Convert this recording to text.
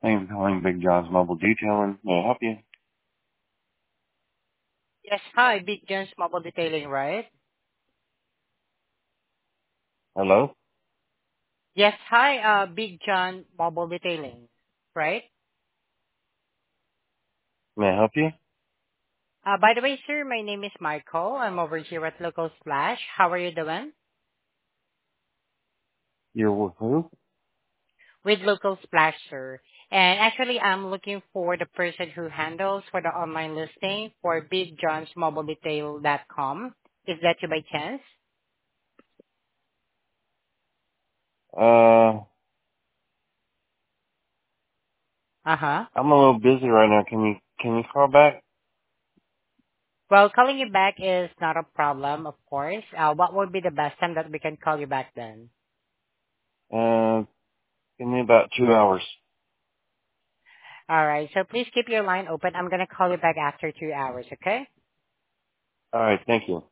Thank you for calling Big John's Mobile Detailing. May I help you? Yes, hi, Big John's Mobile Detailing, right? Hello? Yes, hi, Big John Mobile Detailing, right? May I help you? By the way, sir, my name is Michael. I'm over here at Local Splash. How are you doing? You're with who? With Local Splash, sir. And actually, I'm looking for the person who handles for the online listing for BigJohn'sMobileDetail.com. Is that you by chance? Uh, Uh-huh. I'm a little busy right now. Can you call back? Well, calling you back is not a problem, of course. What would be the best time that we can call you back then? Uh, Give me about 2 hours. All right. So please keep your line open. I'm going to call you back after 2 hours, okay? Alright, thank you.